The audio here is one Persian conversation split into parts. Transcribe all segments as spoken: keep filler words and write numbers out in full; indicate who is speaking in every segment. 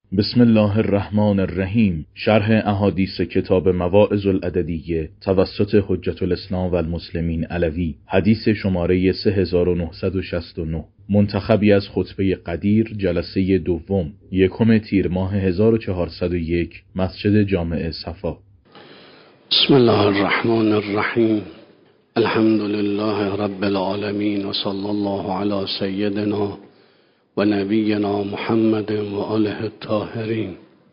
Speaker 1: بسم الله الرحمن الرحیم. شرح احادیث کتاب مواعظ العددیه توسط حجت الاسلام و المسلمین علوی، حدیث شماره سه هزار و نهصد و شصت و نه، منتخبی از خطبه قدیر، جلسه دوم، یکم تیر ماه هزار و چهارصد و یک، مسجد جامع صفا.
Speaker 2: بسم الله الرحمن الرحیم. الحمد لله رب العالمین و صلی الله علی سیدنا و نبینا محمد و آله الطاهرین.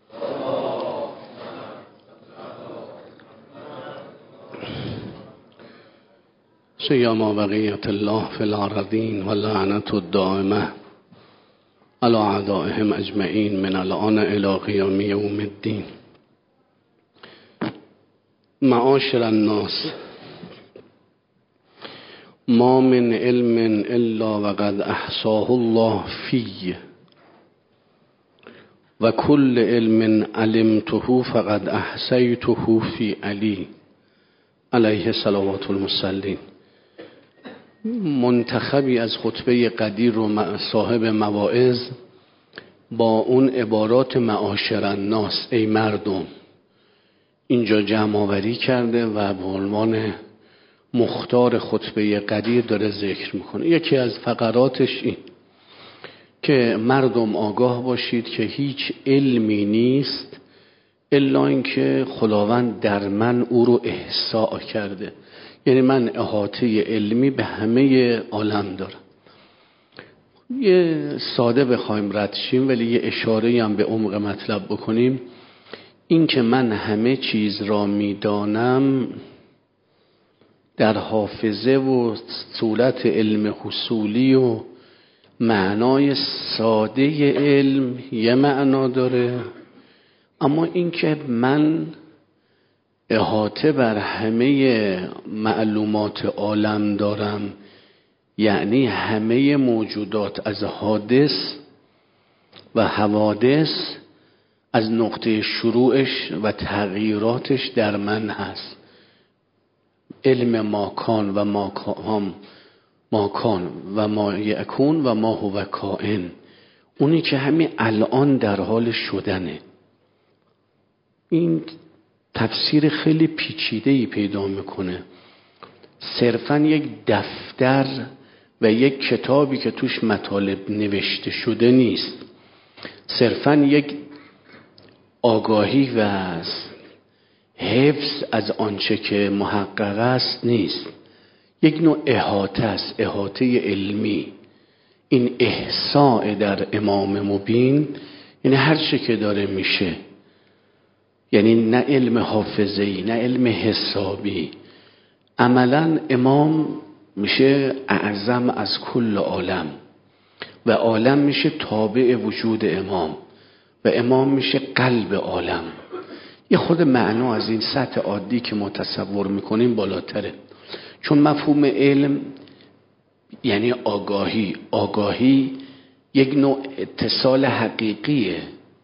Speaker 2: سیما بقیت الله فی الارضین و لعنت الدائمه علی اعدائهم اجمعین من الان الی قیام یوم الدین. معاشر الناس، ما من علم الا وقد احصاه الله فی و کل علم علمته فقد احصیته فی علی علیه صلوات المصلین. منتخبی از خطبه قدیر و صاحب مواعظ با اون عبارات معاشر الناس، ای مردم، اینجا جمع آوری کرده و به عنوان مختار خطبه قدیر داره ذکر میکنه. یکی از فقراتش این که مردم آگاه باشید که هیچ علمی نیست الا اینکه خداوند در من او رو احصاء کرده. یعنی من احاطه علمی به همه عالم دارم. یه ساده بخوایم رد شیم ولی یه اشاره هم به عمق مطلب بکنیم، این که من همه چیز را میدانم در حافظه و صورت علم حصولی و معنای ساده علم یه معنا داره، اما این که من احاطه بر همه معلومات عالم دارم، یعنی همه موجودات از حادث و حوادث، از نقطه شروعش و تغییراتش در من هست. علم ماکان و ماکان ماکان و ما یکون و ما هو کائن، اونی که همین الان در حال شدنه. این تفسیر خیلی پیچیده‌ای پیدا میکنه. صرفاً یک دفتر و یک کتابی که توش مطالب نوشته شده نیست، صرفاً یک آگاهی و حفظ از آنچه که محقق است نیست، یک نوع احاطه است، احاطه علمی. این احصاء در امام مبین یعنی هر چه که داره میشه، یعنی نه علم حافظه‌ای نه علم حسابی. عملا امام میشه اعظم از کل عالم و عالم میشه تابع وجود امام و امام میشه قلب عالم. یه خود معنا از این سطح عادی که ما تصور میکنیم بالاتره، چون مفهوم علم یعنی آگاهی. آگاهی یک نوع اتصال حقیقیه.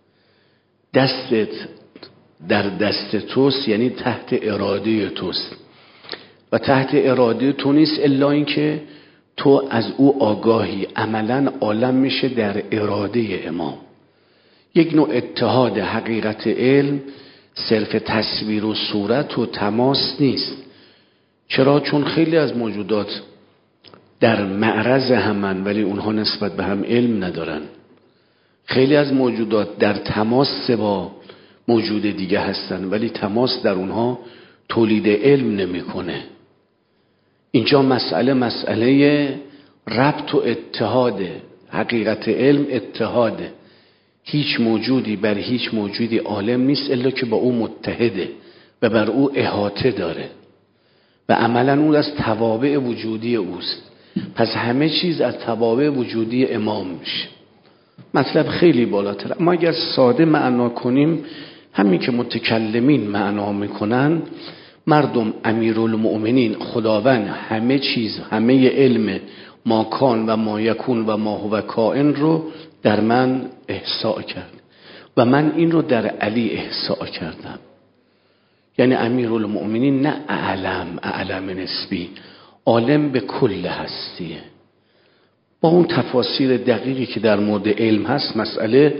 Speaker 2: دستت در دست توست، یعنی تحت اراده توست و تحت اراده تو نیست الا این که تو از او آگاهی. عملا عالم میشه در اراده امام. یک نوع اتحاد حقیقت علم صرف تصویر و صورت و تماس نیست. چرا؟ چون خیلی از موجودات در معرض همن ولی اونها نسبت به هم علم ندارن. خیلی از موجودات در تماس با موجود دیگه هستن ولی تماس در اونها تولید علم نمیکنه. اینجا مسئله مسئله ربط و اتحاده. حقیقت علم اتحاده. هیچ موجودی بر هیچ موجودی عالم نیست الا که با او متحده و بر او احاطه داره و عملا او از توابع وجودی اوست. پس همه چیز از توابع وجودی امام میشه. مطلب خیلی بالاتر. اما اگر ساده معنا کنیم، همین که متکلمین معنا میکنن، مردم امیرالمؤمنین، خداوند همه چیز، همه علم ماکان و ما یکون و ما هو کائن رو در من احصاء کرد و من این رو در علی احصاء کردم. یعنی امیرالمؤمنین نه اعلم، اعلم نسبی، عالم به کل هستیه. با اون تفاسیر دقیقی که در مورد علم هست مسئله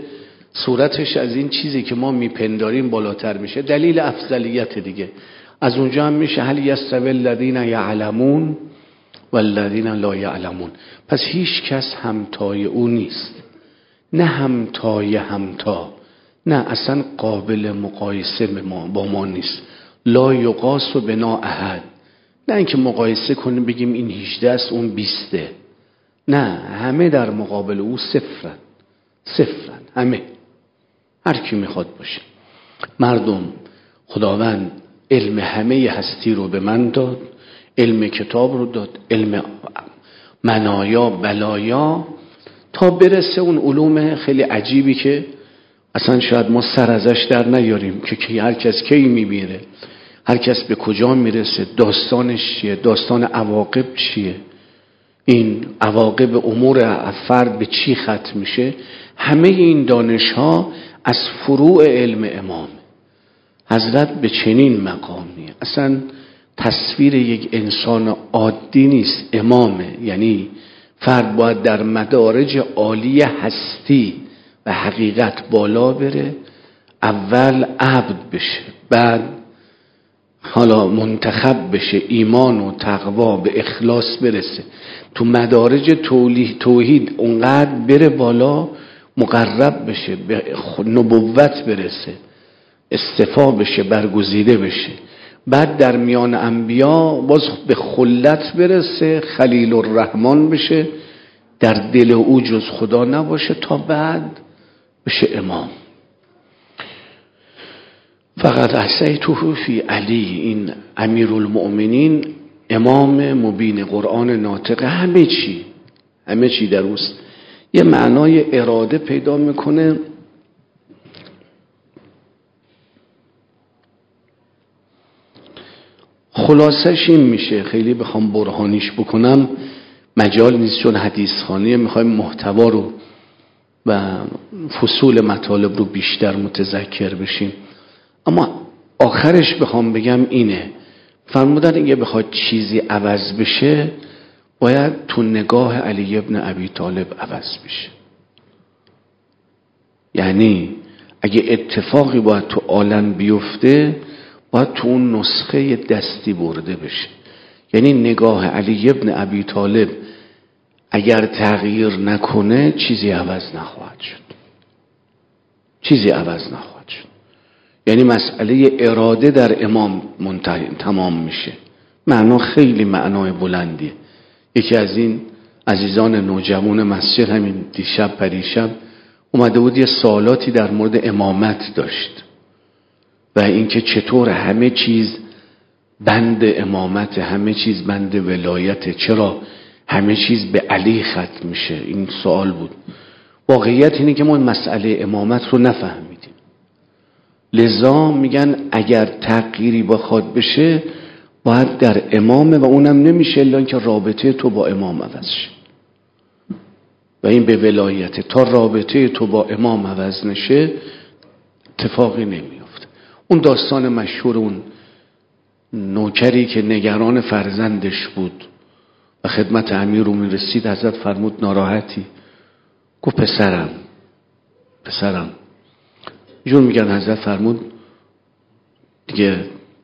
Speaker 2: صورتش از این چیزی که ما میپنداریم بالاتر میشه. دلیل افضلیت دیگه. از اونجا هم میشه هل یستوی الذین یعلمون والذین لا یعلمون. پس هیچ کس همتای او نیست، نه همتای همتا، نه اصلا قابل مقایسه با ما نیست. لا یقاس بنا احد، نه اینکه مقایسه کنیم بگیم این هجده است اون بیسته، نه، همه در مقابل او صفرن، صفرن همه، هر کی میخواد باشه. مردم خداوند علم همه هستی رو به من داد، علم کتاب رو داد، علم منایا بلایا، تا برسه اون علوم خیلی عجیبی که اصلا شاید ما سر ازش در نیاریم که هر کس کی میبینه، هر کس به کجا میرسه، داستانش چیه، داستان عواقب چیه، این عواقب امور فرد به چی ختم میشه. همه این دانش ها از فروع علم امام. حضرت به چنین مقامیه، اصلا تصویر یک انسان عادی نیست، امامه. یعنی فرد باید در مدارج عالی هستی و حقیقت بالا بره، اول عبد بشه، بعد حالا منتخب بشه، ایمان و تقوا به اخلاص برسه، تو مدارج توحید اونقدر بره بالا، مقرب بشه، به نبوت برسه، استفا بشه، برگزیده بشه، بعد در میان انبیا باز به خلت برسه، خلیل الرحمن بشه، در دل او جز خدا نباشه، تا بعد بشه امام. فقط احسیته فی علی، این امیرالمؤمنین، امام مبین، قرآن ناطق، همه چی همه چی در اوست. یه معنای اراده پیدا میکنه. خلاصش این میشه، خیلی بخوام برهانیش بکنم مجال نیست، چون حدیث خانیه، میخوایم محتوا رو و فصول مطالب رو بیشتر متذکر بشیم. اما آخرش بخوام بگم اینه، فرمودن اگه بخواد چیزی عوض بشه باید تو نگاه علی ابن ابی طالب عوض بشه. یعنی اگه اتفاقی باید تو عالم بیفته باید تو اون نسخه دستی برده بشه. یعنی نگاه علی ابن ابی طالب اگر تغییر نکنه چیزی عوض نخواهد شد، چیزی عوض نخواهد شد. یعنی مسئله اراده در امام منتهی تمام میشه. معنا خیلی معنای بلندیه. یکی از این عزیزان نوجوان مسجد همین دیشب پریشب اومده بود یه سوالاتی در مورد امامت داشت و اینکه چطور همه چیز بند امامت، همه چیز بند ولایت، چرا همه چیز به علی ختم میشه. این سوال بود. واقعیت اینه که ما مسئله امامت رو نفهمیدیم، لذا میگن اگر تغییری بخواد بشه باید در امامه و اونم نمیشه الا اینکه رابطه تو با امام عوض شه و این به ولایت. تا رابطه تو با امام عوض نشه اتفاقی نمیفته. اون داستان مشهور اون نوکری که نگران فرزندش بود و خدمت امیر رو میرسید، حضرت فرمود ناراحتی؟ گفت پسرم پسرم جون میگن. حضرت فرمود دیگه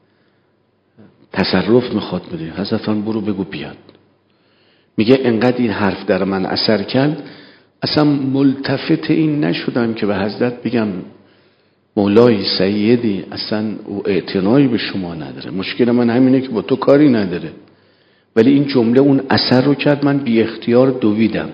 Speaker 2: تصرف میخواد بده. حضرت فرمود برو بگو بیاد. میگه انقدر این حرف در من اثر کرد اصلا ملتفت این نشدم که به حضرت بگم مولای سیدی اصلا او اعتنایی به شما نداره، مشکل من همینه که با تو کاری نداره. ولی این جمله اون اثر رو کرد، من بی اختیار دویدم.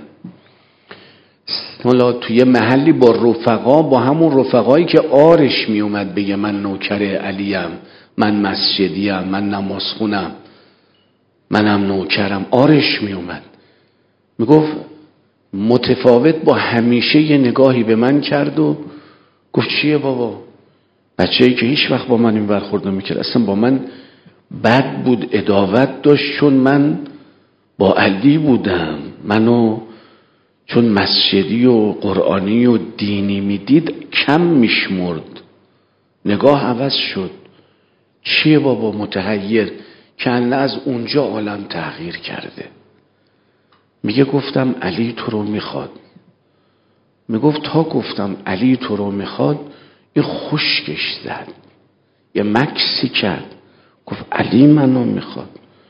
Speaker 2: حالا توی محلی با رفقا، با همون رفقایی که آرش می اومد بگه من نوکر علیم، من مسجدیم، من نماز خونم، منم نوکرم، آرش می اومد می گفت متفاوت با همیشه یه نگاهی به من کرد و گفت چیه بابا؟ بچه‌ای که هیچ وقت با من این برخورد نمی‌کرد، اصلا با من بد بود، عداوت داشت، چون من با علی بودم، منو چون مسجدی و قرآنی و دینی میدید کم میشمرد. نگاه عوض شد. چیه بابا؟ متحیر، کنه از اونجا عالم تغییر کرده. میگه گفتم علی تو رو میخواد میگفت تا گفتم علی تو رو میخواد، این خشکش زد، یه مکسی کرد، گفت علی منو میخواد.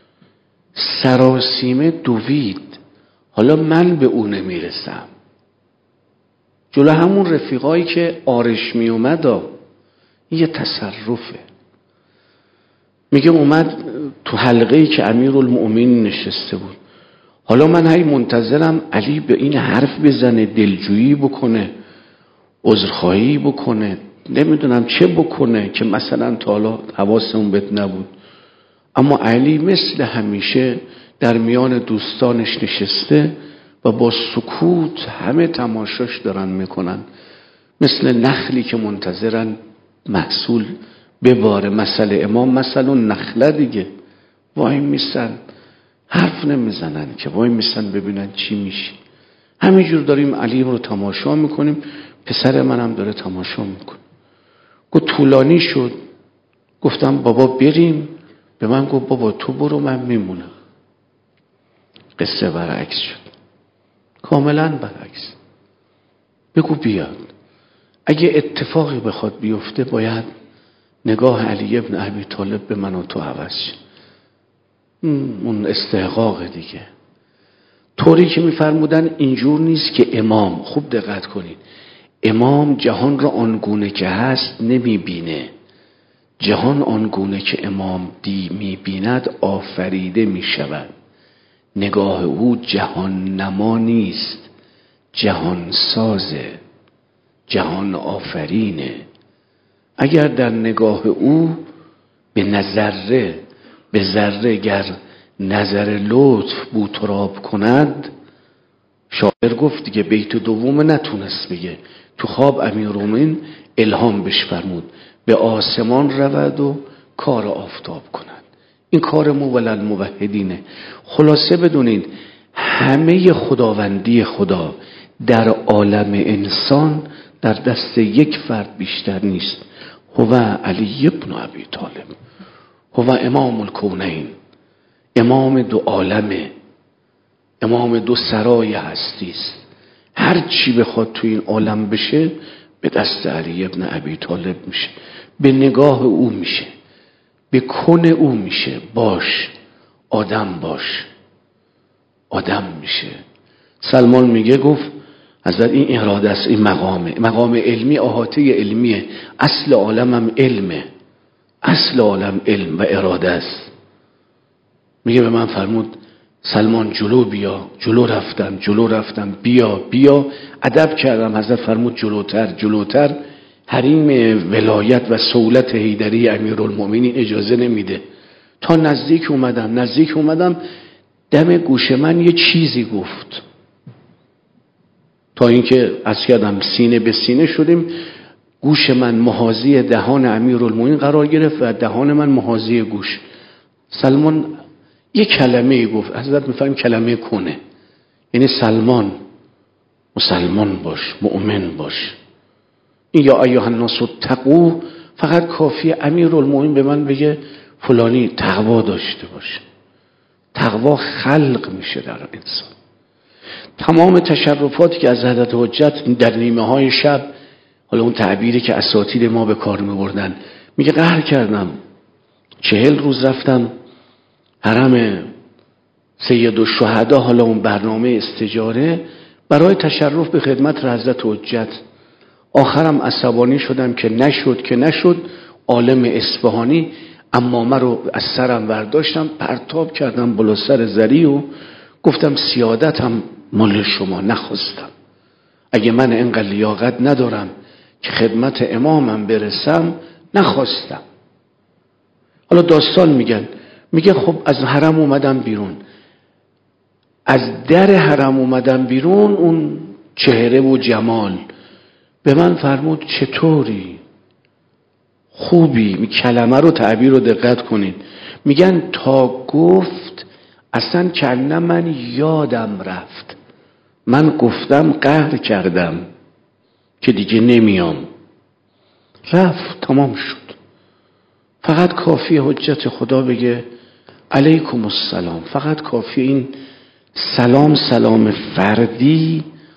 Speaker 2: سراسیمه دوید، حالا من به اون نمیرسم. جلو همون رفیقایی که آرش می اومد، یه تصرفه. میگه اومد تو حلقه‌ای که امیرالمؤمنین نشسته بود، حالا من هی منتظرم علی به این حرف بزنه، دلجویی بکنه، عذرخواهی بکنه، نمیدونم چه بکنه که مثلا تا حالا حواسمون بهت نبود. اما علی مثل همیشه در میان دوستانش نشسته و با سکوت همه تماشاش دارن میکنن، مثل نخلی که منتظرن محصول بباره. مثل امام مثل اون نخله دیگه، وای میسن حرف نمیزنن که، وای میسن ببینن چی میشه. همینجور داریم علی رو تماشا میکنیم، پسر منم داره تماشا میکنه. گفت طولانی شد، گفتم بابا بریم، به من گفت بابا تو برو من میمونم. قصه برعکس شد، کاملا برعکس. بگو بیاد. اگه اتفاقی بخواد بیفته باید نگاه علی ابن ابی طالب به من و تو عوض شد. اون استحقاق دیگه. طوری که میفرمودن اینجور نیست که امام، خوب دقت کنید، امام جهان را آنگونه که هست نمیبینه. جهان آنگونه که امام دی میبیند آفریده میشود. نگاه او جهان نما نیست، جهان سازه، جهان آفرینه. اگر در نگاه او به نظره به ذره گر نظر لطف بو تراب کند، شاعر گفت دیگه، بیت دوم نتونست بگه، تو خواب امیرالمومنین الهام بش فرمود به آسمان رود و کار آفتاب کند. این کار مولل الموحدینه. خلاصه بدونید همه خداوندی خدا در عالم انسان در دست یک فرد بیشتر نیست. هو علی ابن ابی طالب، هو امام الکونین، امام دو عالمه، امام دو سرای هستی است. هر چی بخواد تو این عالم بشه به دست علی ابن ابی طالب میشه، به نگاه او میشه، به کن او میشه. باش آدم باش، آدم میشه. سلمان میگه، گفت حضرت این اراده است، این مقامه، مقام علمی، احاطه علمیه. اصل عالم هم علمه، اصل عالم علم و اراده است. میگه به من فرمود سلمان جلو بیا. جلو رفتم جلو رفتم بیا بیا ادب کردم. حضرت فرمود جلوتر جلوتر. حریم ولایت و سهولت حیدری امیرالمومنین اجازه نمیده. تا نزدیک اومدم نزدیک اومدم دم گوش من یه چیزی گفت، تا اینکه از کردم سینه به سینه شدیم. گوش من محاذی دهان امیرالمومنین قرار گرفت و دهان من محاذی گوش. سلمان یه کلمه گفت، حضرت میفرمایند کلمه کنه، یعنی سلمان مسلمان باش، مؤمن باش. این یا ایها الناس اتقوا فقط کافی امیرالمومنین به من بگه فلانی تقوا داشته باشه. تقوا خلق میشه در انسان. تمام تشرفاتی که از حضرت حجت در نیمه های شب، حالا اون تعبیری که اساتید ما به کار میبردن، میگه قهر کردم، چهل روز رفتم حرم سید الشهدا، حالا اون برنامه استجاره برای تشرف به خدمت حضرت حجت. آخرم عصبانی شدم که نشد که نشد. عالم اصفهانی عمامه رو از سرم برداشتم پرتاب کردم بالا سر زری و گفتم سیادتم مال شما، نخواستم. اگه من اینقدر لیاقت ندارم که خدمت امامم برسم، نخواستم. حالا داستان میگن، میگه خب از حرم اومدم بیرون، از در حرم اومدم بیرون، اون چهره و جمال به من فرمود چطوری؟ خوبی؟ می کلمه رو تعبیر رو دقت کنید. میگن تا گفت اصلا کلمه من یادم رفت، من گفتم قهر کردم که دیگه نمیام. رفت تمام شد. فقط کافی حجت خدا بگه علیکم السلام. فقط کافی این سلام، سلام فردی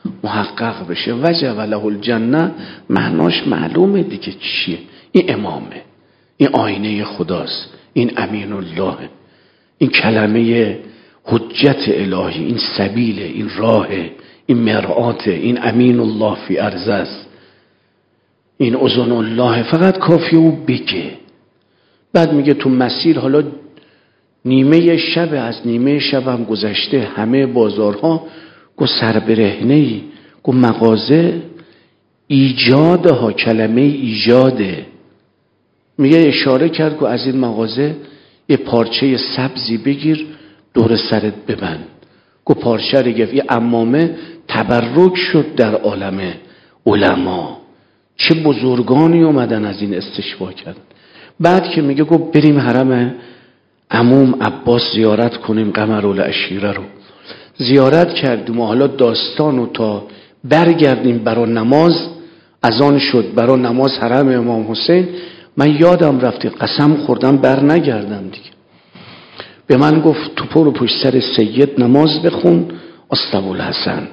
Speaker 2: محقق بشه. وجب له الجنه معناش معلومه دیگه چیه. این امامه، این آینه خداست، این امین الله، این کلمه حجت الهی، این سبیل، این راه، این مرآت، این امین الله فی ارض است، این اذن الله. فقط کافی او بگه. بعد میگه تو مسیر حالا نیمه شب، از نیمه شب هم گذشته، همه بازارها گو سربرهنه‌ای، گو مغازه ایجاده ها، کلمه ایجاده. میگه اشاره کرد گو از این مغازه یه پارچه سبزی بگیر دور سرت ببند. گو پارچه رو گفت. یه عمامه تبرک شد در عالم علما، چه بزرگانی اومدن از این استشفا کردن. بعد که میگه گو بریم حرم عموم عباس زیارت کنیم، قمرالعشیره رو زیارت کردیم و حالا داستانو تا برگردیم برا نماز. اذان شد برا نماز حرم امام حسین. من یادم رفته، قسم خوردم بر نگردم دیگه. به من گفت تو برو پشت سر سید نماز بخون اسطوالحسن.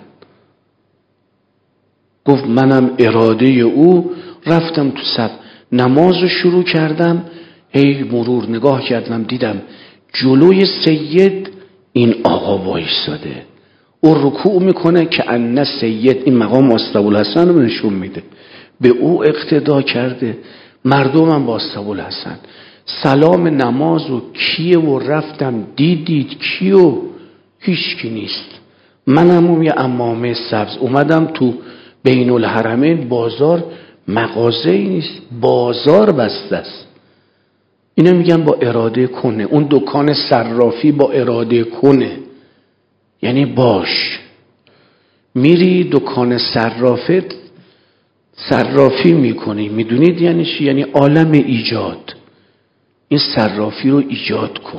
Speaker 2: گفت منم اراده او رفتم تو صف نماز رو شروع کردم. هی مرور نگاه کردم دیدم جلوی سید این آقا وایساده، او رکوع میکنه که ان سید، این مقام اسطوالحسن رو نشون میده، به او اقتدا کرده. مردمم با اسطوالحسن سلام نماز و کیه و رفتم دیدید کیو؟ هیچ کی نیست. منم اون یه عمامه سبز اومدم تو بین الحرمین بازار، مغازه ای نیست، بازار بسته است. اینا میگن با اراده کنه. اون دکان صرافی با اراده کنه، یعنی باش میری دکان صرافت صرافی میکنی. میدونید یعنی چی؟ یعنی عالم ایجاد. این صرافی رو ایجاد کن.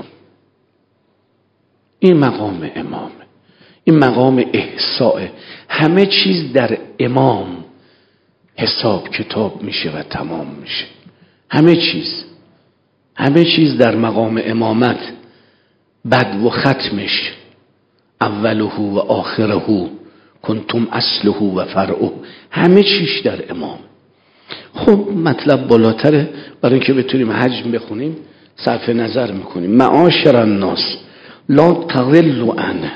Speaker 2: این مقام امامه، این مقام احساء. همه چیز در امام حساب کتاب میشه و تمام میشه. همه چیز همه چیز در مقام امامت بد و ختمش، اوله و آخره کنتم اصله و فرعه، همه چیش در امام. خب مطلب بالاتره، برای اینکه بتونیم حجم بخونیم صرف نظر میکنیم. معاشر الناس لا تغلوا عنه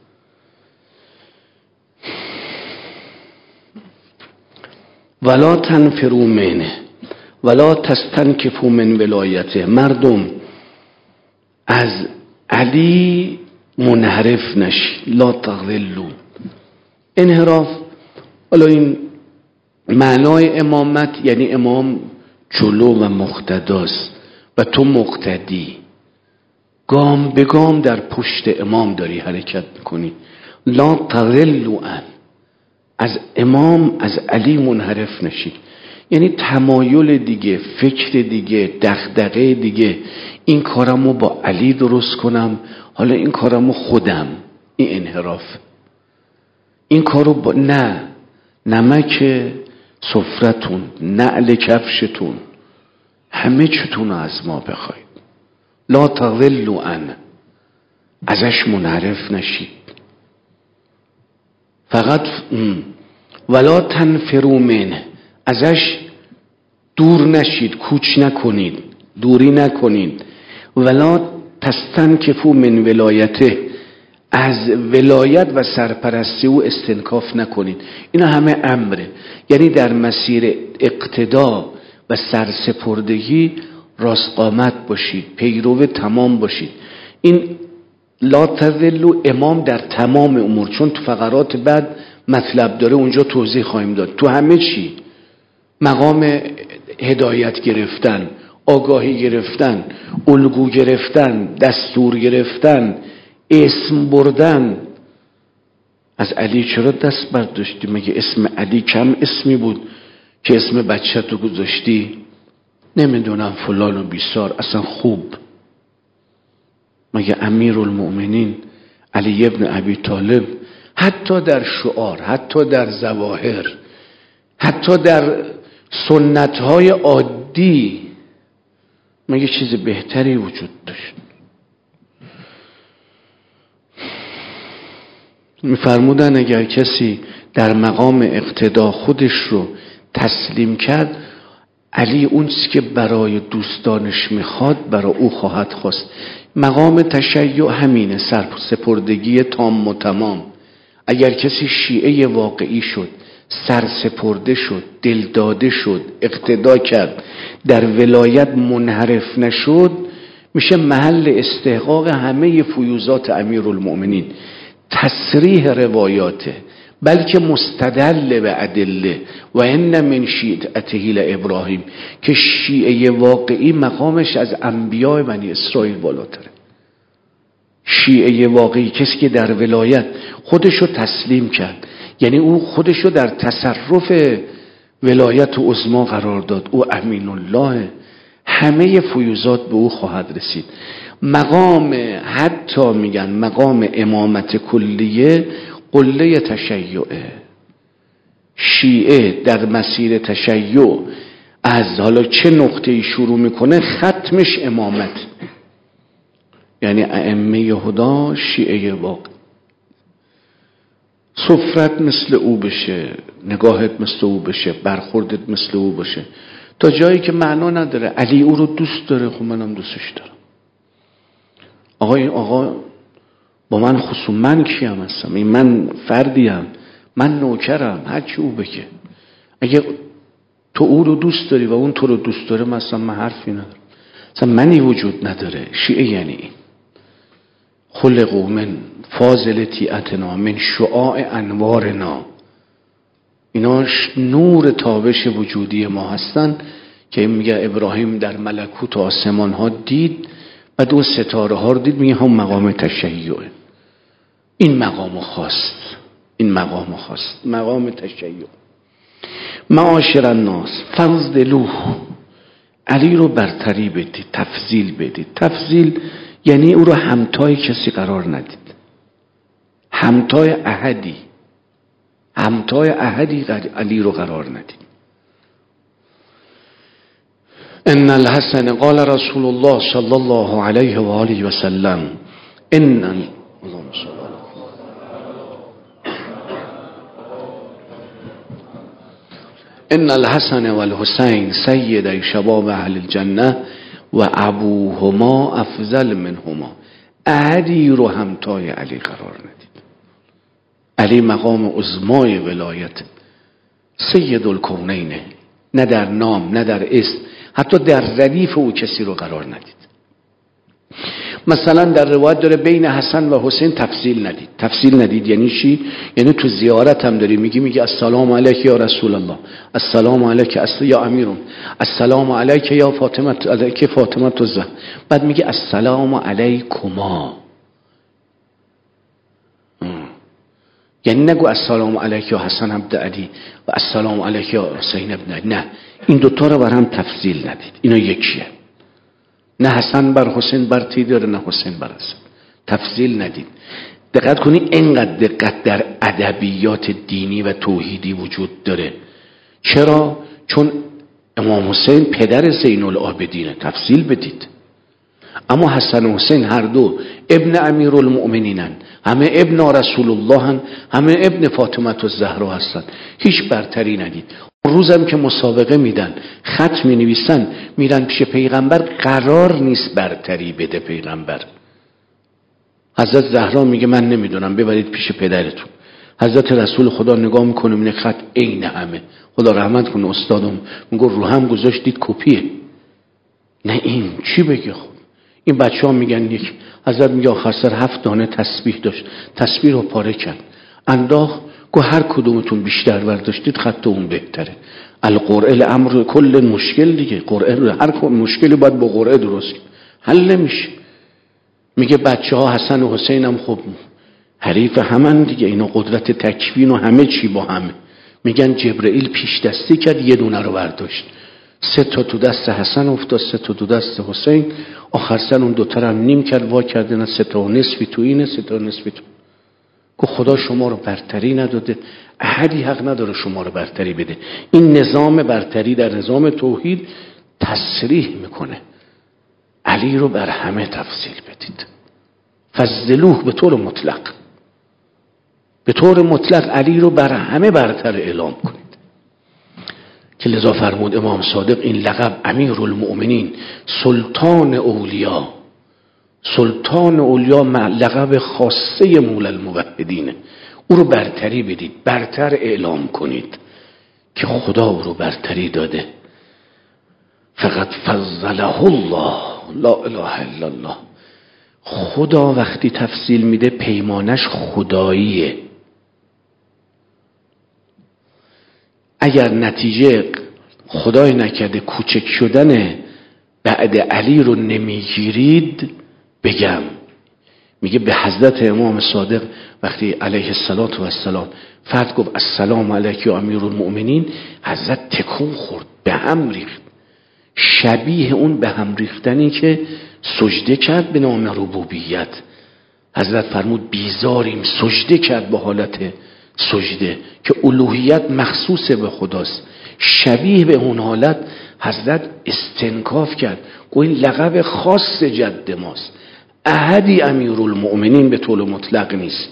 Speaker 2: ولا تنفروا منه ولا تستنکفوا من ولایته. مردم از علی منحرف نشید. لا تغلوا، انحراف. حالا این معنای امامت یعنی امام جلو و مقتداست و تو مقتدی، گام به گام در پشت امام داری حرکت میکنی. لا تغلوا عنه، از امام از علی منحرف نشید. یعنی تمایل دیگه، فکر دیگه، دغدغه دیگه، این کارمو با علی درست کنم، حالا این کارمو خودم، این انحراف. این کارو با نه نمک سفرتون، نعل کفشتون، همه چتون از ما بخواید. لا تغلوا عنه، ازش منحرف نشید. فقط ولا تنفروا منه، ازش دور نشید، کوچ نکنید، دوری نکنید. ولا تستنکفوا من ولایته، از ولایت و سرپرستی او استنکاف نکنید. اینا همه امره، یعنی در مسیر اقتدا و سرسپردگی راستقامت باشید، پیرو تمام باشید. این لا تذلوا امام در تمام امور، چون تو فقرات بعد مطلب داره اونجا توضیح خواهیم داد. تو همه چی مقام هدایت گرفتن، آگاهی گرفتن، الگو گرفتن، دستور گرفتن، اسم بردن. از علی چرا دست برداشتی؟ مگه اسم علی کم اسمی بود که اسم بچه تو گذاشتی؟ نمیدونم فلان و بیسار، اصلا خوب. مگه امیر المؤمنین علی ابن ابی طالب حتی در شعار، حتی در ظواهر، حتی در سنت‌های عادی مگه چیز بهتری وجود داشت؟ میفرمودن اگر کسی در مقام اقتدا خودش رو تسلیم کرد، علی اون چیزی که برای دوستانش میخواد برای او خواهد خواست. مقام تشیع همینه، سرسپردگی تام و تمام. اگر کسی شیعه واقعی شد، سرسپرده شد، دلداده شد، اقتدا کرد، در ولایت منحرف نشد، میشه محل استحقاق همه فیوزات امیرالمؤمنین. تصریح روایاته، بلکه مستدل به ادله. و ان من شیعته ابراهیم، که شیعه واقعی مقامش از انبیاء بنی اسرائیل بالاتره. شیعه واقعی کسی که در ولایت خودشو تسلیم کرد، یعنی او خودشو در تصرف ولایت عظما قرار داد، او امین الله، همه فیوزات به او خواهد رسید. مقام، حتی میگن مقام امامت کلیه قله تشیعه. شیعه در مسیر تشیع از حالا چه نقطه‌ای شروع میکنه، ختمش امامت، یعنی ائمه هدا شیعه واقع. سفرت مثل او بشه، نگاهت مثل او بشه، برخوردت مثل او بشه، تا جایی که معنا نداره. علی او رو دوست داره، خب منم دوستش دارم. آقا این آقا با من خصوم، من کیم هستم؟ این من فردیم، من نوکرم، هر چی او بگه. اگه تو او رو دوست داری و اون تو رو دوست داره، مثلا من حرفی ندارم، مثلا منی وجود نداره. شیعه یعنی این. خلقوا من فاضل طیعتنا من شعاع انوارنا. اینا نور تابش وجودی ما هستن که میگه ابراهیم در ملکوت آسمان ها دید، بعد اون ستاره ها رو دید، میگه هم مقام تشیعه. این مقام خواست، این مقام خواست، مقام تشیع. معاشر الناس فضلوه، علی رو برتری بدید، تفضیل بدید. تفضیل یعنی او رو همتای کسی قرار ندید، همتای احدی، همتای احدی علی رو قرار ندید. ان الحسن قال رسول الله صلی الله علیه و آله و سلم ان اللهم صل ان الحسن والحسین سیدی شباب اهل الجنه و ابوهما افضل منهما. احدی رو همتای علی قرار ندید. علی مقام عظمای ولایت، سید الکونین، نه در نام نه در اسم، حتی در ردیف او کسی رو قرار ندید. مثلا در روایت داره بین حسن و حسین تفصیل ندید. تفصیل ندید یعنی چی؟ یعنی تو زیارت هم داری میگی میگی السلام علیک یا رسول الله، السلام علیک یا امیرم، السلام علیک یا فاطمه علیک فاطمه الزهرا، بعد میگی السلام علیکما. یعنی نگو السلام علیک یا حسن ابن علی و السلام علیک یا حسین ابن علی، نه، این دوتا رو بر هم تفضیل ندید. اینا یکیه. نه حسن بر حسین برتری داره، نه حسین بر حسن. تفضیل ندید. دقت کنی، اینقدر دقت در ادبیات دینی و توحیدی وجود داره. چرا؟ چون امام حسین پدر زین العابدینه، تفضیل بدید. اما حسن و حسین هر دو ابن امیرالمؤمنینن، همه ابن رسول الله هن، همه ابن فاطمه الزهرا هستن، هیچ برتری ندید. روزم که مسابقه میدن، خط می نویسن، میرن پیش پیغمبر، قرار نیست برتری بده پیغمبر. حضرت زهرا میگه من نمیدونم، ببرید پیش پدرتون. حضرت رسول خدا نگاه میکنه میگه خط عین همه. خدا رحمت کنه استادم، میگه رو هم گذاشتید کپیه. نه این چی بگه؟ خب این بچه ها میگن یک حضرت میگه آخر سر هفت دانه تسبیح داشت، تسبیح رو پاره کرد، انداخت، گو هر کدومتون بیشتر برداشتید خط اون بهتره. القرعه الامر کل مشکل دیگه، قرعه هر مشکلی باید با قرعه درست کنه، حل نمیشه. میگه بچه ها حسن و حسین هم خب حریف همن دیگه، اینا قدرت تکوین و همه چی با همه. میگن جبرئیل پیش دستی کرد، یه دونه رو برداشت، سه تا تو دست حسن افتاد، سه تا تو دست حسین، آخر سر اون دوتا رو هم نیم کرد وا کرده، نه سه تا و نصفی تو اینه، سه تا و نصفی تو. که خدا شما رو برتری نداده، احدی حق نداره شما رو برتری بده. این نظام برتری در نظام توحید تصریح میکنه علی رو بر همه تفضیل بدید، فضلوه به طور مطلق. به طور مطلق علی رو بر همه برتر اعلام کنید. که لذا فرمود امام صادق این لقب امیرالمؤمنین، سلطان اولیا، سلطان اولیا لقب خاصه مولا الموحدینه. او رو برتری بدید، برتر اعلام کنید که خدا او رو برتری داده. فقط فضله الله، لا اله الا الله. خدا وقتی تفضیل میده پیمانش خداییه. اگر نتیجه خدای نکرده کوچک شدن بعد علی رو نمیگیرید، بگم میگه به حضرت امام صادق وقتی علیه السلام فرد گفت السلام علیک یا امیرالمؤمنین، حضرت تکون خورد، به هم ریخت، شبیه اون به هم ریختنی که سجده کرد به نام ربوبیت. حضرت فرمود بیزاریم، سجده کرد به حالت سجده که الوهیت مخصوص به خداست. شبیه به اون حالت حضرت استنکاف کرد، گویا این لقب خاص جد ماست، احدی امیرالمؤمنین به طور مطلق نیست.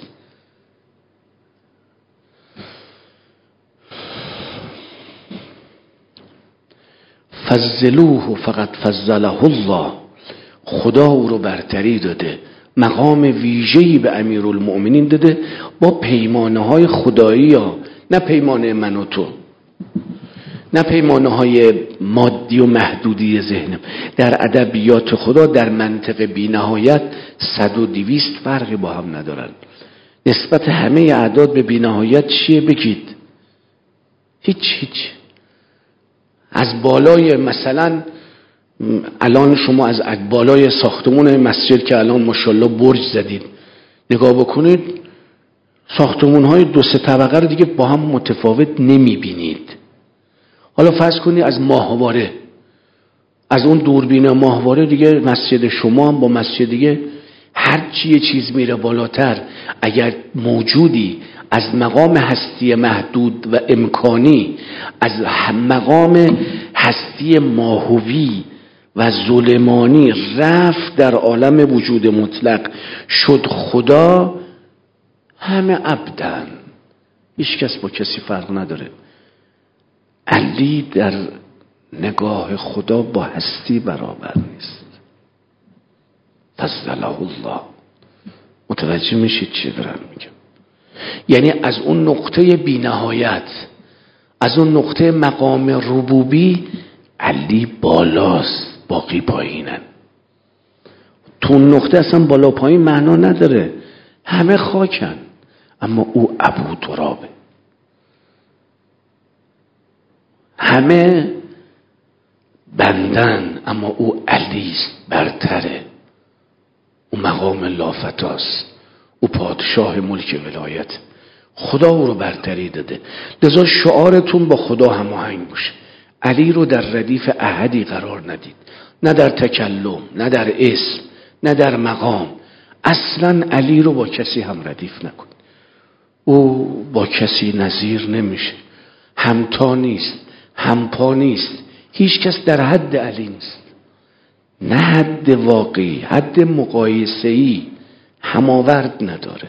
Speaker 2: فضلوه فقط فضله الله، خدا او رو برتری داده، مقام ویژه‌ای به امیرالمؤمنین داده با پیمانه های خدایی ها، نه پیمانه من و تو، نه پیمانه های مادی و محدودی ذهنم. در ادبیات خدا در منطق بی نهایت صد و دویست فرقی با هم ندارن. نسبت همه اعداد به بی نهایت چیه بگید؟ هیچ هیچ. از بالای مثلا الان شما از بالای ساختمون مسجد که الان ماشاءالله برج زدید نگاه بکنید، ساختمون های دو سه طبقه رو دیگه با هم متفاوت نمی بینید. حالا فرض کنید از ماهواره، از اون دوربین ماهواره دیگه مسجد شما هم با مسجد دیگه هر چی یه چیز میره بالاتر، اگر موجودی از مقام هستی محدود و امکانی، از مقام هستی ماهوی و ظلمانی رفت در عالم وجود مطلق شد خدا، همه عبدن، هیچ کس با کسی فرق نداره. علی در نگاه خدا با هستی برابر نیست. فضله الله. متوجه میشید چی دارم میگم؟ یعنی از اون نقطه بی نهایت، از اون نقطه مقام ربوبی علی بالاست، باقی پایینن. تو اون نقطه اصلا بالا پایین معنا نداره، همه خاکن، اما او ابو ترابه. همه بندن اما او علیست، برتره. او مقام لافتاست، او پادشاه ملک ولایت. خدا او رو برتری داده. لذا شعارتون با خدا هماهنگ باشه. علی رو در ردیف احدی قرار ندید، نه در تکلم، نه در اسم، نه در مقام. اصلا علی رو با کسی هم ردیف نکن. او با کسی نظیر نمیشه، همتا نیست، همپا نیست، هیچ کس در حد علی نیست. نه حد واقعی، حد مقایسه‌ای، هماورد نداره.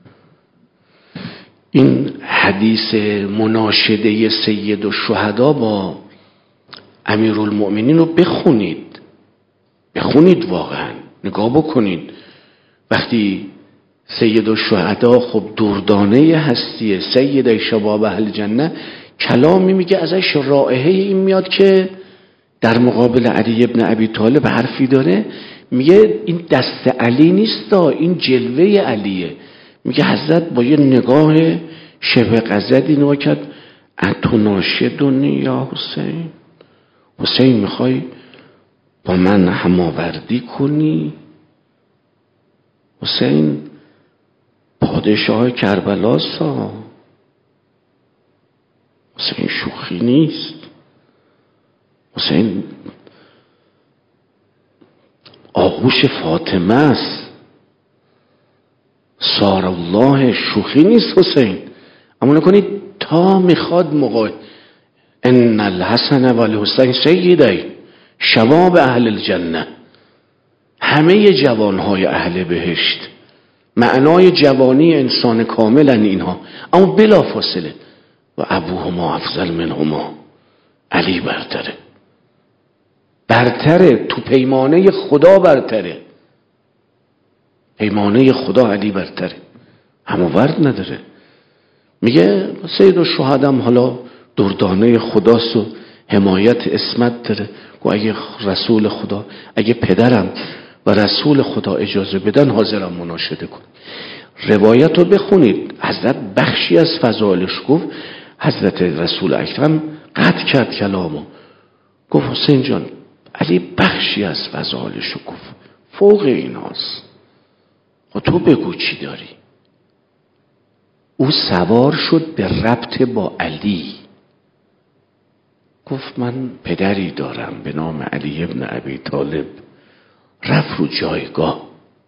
Speaker 2: این حدیث مناشده سید الشهدا با امیرالمؤمنین رو بخونید، بخونید واقعا، نگاه بکنید. وقتی سید الشهدا خب دردانه هستیه، سید شباب اهل جنه، کلامی میگه ازش رائحه این میاد که در مقابل علی ابن ابی طالب حرفی داره، میگه این دست علی نیست، این جلوه علیه. میگه حضرت با یه نگاه شبه غضبی نگاه کرد، اتناشدنی یا حسین، حسین میخوای با من هماوردی کنی؟ حسین پادشاه کربلاست، حسین شوخی نیست، حسین آغوش فاطمه است، سار الله، شوخی نیست حسین. اما نکنید تا میخواد موقع ان الحسن و الحسین سیدی شباب اهل الجنه، همه جوانهای اهل بهشت. معنای جوانی انسان کاملن اینها، اما بلا فاصله و ابوهما افضل منهما، علی برتره، برتره تو پیمانه خدا، برتره پیمانه خدا، علی برتره، هماورد نداره. میگه سید الشهداء حالا دردانه خداست و حمایت اسمت داره، و اگه رسول خدا، اگه پدرم و رسول خدا اجازه بدن حاضرم مناشده کنم. روایت رو بخونید، حضرت بخشی از فضائلش گفت، حضرت رسول اکرم قطع کرد کلامو، گفت حسین جان علی بخشی از فضائلش رو گفت، فوق ایناست، خب تو بگو چی داری. او سوار شد به ربط با علی، گفت من پدری دارم به نام علی ابن ابی طالب. رفت رو جایگاه،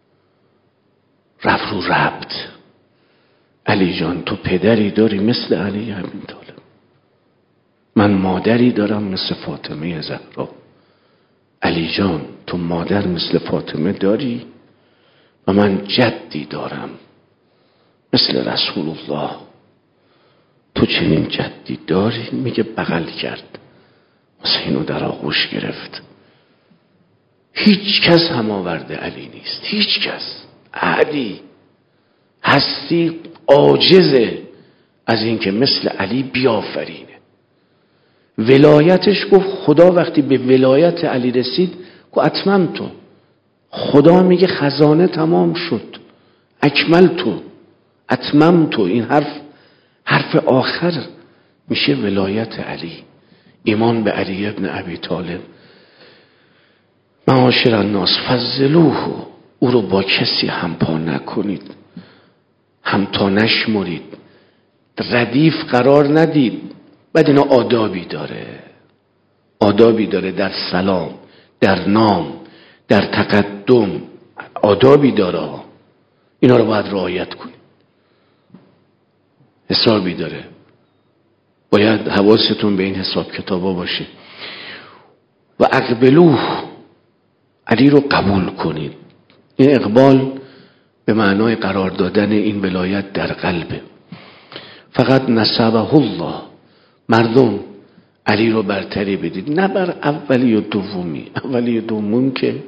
Speaker 2: رفت رو ربط. علی جان تو پدری داری مثل علی ابن طالب، من مادری دارم مثل فاطمه زهرا. علی جان تو مادر مثل فاطمه داری و من جدی دارم مثل رسول الله، تو چنین جدی داری؟ میگه بغل کرد، حسینو در آغوش گرفت. هیچ کس هماورد علی نیست، هیچ کس. علی هستی عاجزه از این که مثل علی بیافرینه. ولایتش گفت خدا وقتی به ولایت علی رسید گفت اتمم تو، خدا میگه خزانه تمام شد، اکمل تو، اتمم تو. این حرف حرف آخر میشه ولایت علی، ایمان به علی ابن ابی طالب. معاشر الناس فضلوه، او رو با کسی همپا نکنید، همتا نشمرید، ردیف قرار ندید. بعد اینا آدابی داره، آدابی داره در سلام، در نام، در تقدم، آدابی داره، اینا رو باید رعایت کنید. حسابی داره، باید حواستون به این حساب کتابا باشه. و اقبلوه، علی رو قبول کنید. این اقبال به معنای قرار دادن این ولایت در قلبه. فقط نصبه الله، مردم علی رو برتری بدید، نه بر اولی و دومی. اولی و دوم که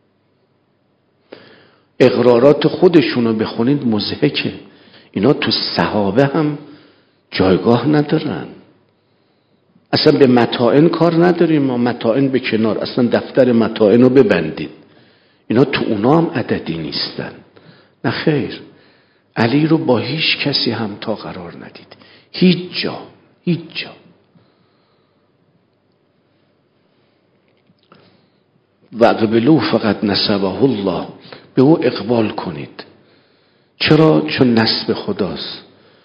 Speaker 2: اقرارات خودشونو بخونید مضحکه، اینا تو صحابه هم جایگاه ندارن. اصلا به متاعن کار نداریم ما، متاعن به کنار، اصلا دفتر متاعن رو ببندید، اینا تو اونا هم عددی نیستن. نه خیر، علی رو با هیچ کسی همتا قرار ندید، هیچ جا، هیچ جا. و اقبلوه فقط نصبه الله، به او اقبال کنید. چرا؟ چون نسب خداست.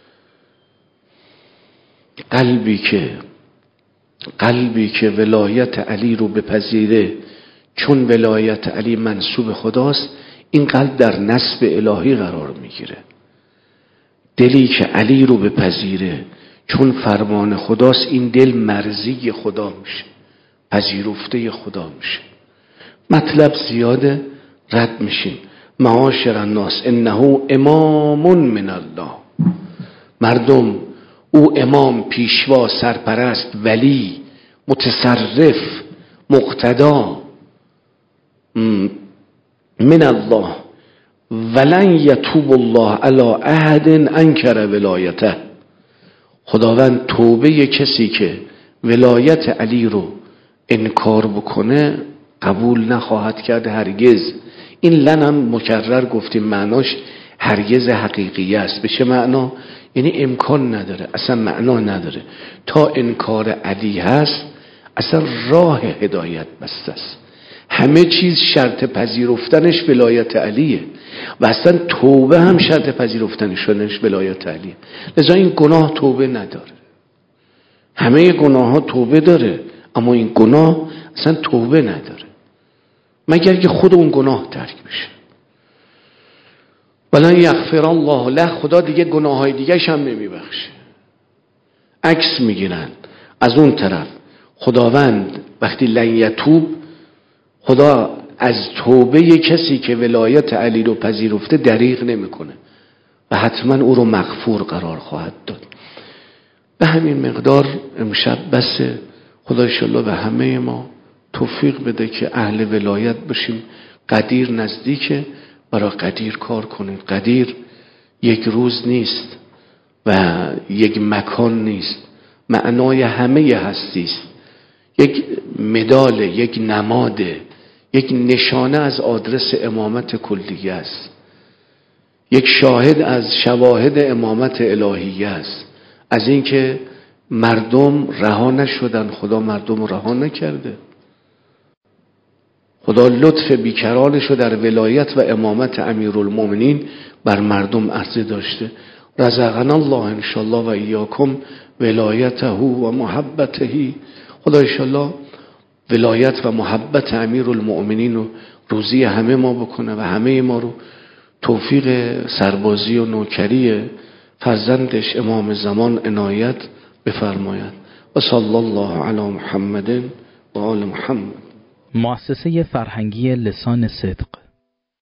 Speaker 2: قلبی که قلبی که ولایت علی رو بپذیره، چون ولایت علی منسوب خداست، این قلب در نسب الهی قرار میگیره. دلی که علی رو بپذیره چون فرمان خداست، این دل مرضی خدا میشه، پذیرفته خدا میشه. مطلب زیاده، رد میشیم. معاشر الناس انه امام من الله، مردم او امام، پیشوا، سرپرست، ولی، متصرف، مقتدا من الله، ولن یتوب الله علی احد انکر ولایته. خداوند توبه کسی که ولایت علی رو انکار بکنه قبول نخواهد کرد هرگز. این لن هم مکرر گفتیم معناش هرگز حقیقی است. به چه معنا؟ یعنی امکان نداره، اصلا معنا نداره. تا انکار علی هست اصلا راه هدایت بسته است. همه چیز شرط پذیرفتنش ولایت علیه و اصلا توبه هم شرط پذیرفتنش ولایت علیه. لذا این گناه توبه نداره. همه گناه ها توبه داره، اما این گناه اصلا توبه نداره مگر که خود اون گناه ترک بشه. ولن یغفر الله له، خدا دیگه گناه های دیگه هم نمیبخشه. عکس میگیرن از اون طرف. خداوند وقتی لن یتوب، خدا از توبه کسی که ولایت علی رو پذیرفته دریغ نمیکنه و حتما او رو مغفور قرار خواهد داد. به همین مقدار امشب بسه. خدا انشالله به همه ما توفیق بده که اهل ولایت باشیم. قدیر نزدیکه، برای قدیر کار کنید. قدیر یک روز نیست و یک مکان نیست، معنای همه هستی است. یک مدال، یک نماده، یک نشانه از آدرس امامت کلیه است، یک شاهد از شواهد امامت الهیه است، از اینکه مردم رها نشدن. خدا مردم رها نکرده. خدا لطف بیکرانش رو در ولایت و امامت امیرالمومنین بر مردم عرضه داشته. رزقنا الله انشالله و ایاکم ولایته و محبته. خدا انشالله ولایت و محبت امیرالمومنین رو روزی همه ما بکنه و همه ما رو توفیق سربازی و نوکری فرزندش امام زمان عنایت بفرماید. و صلی الله علی محمد و آل محمد.
Speaker 3: مؤسسه فرهنگی لسان صدق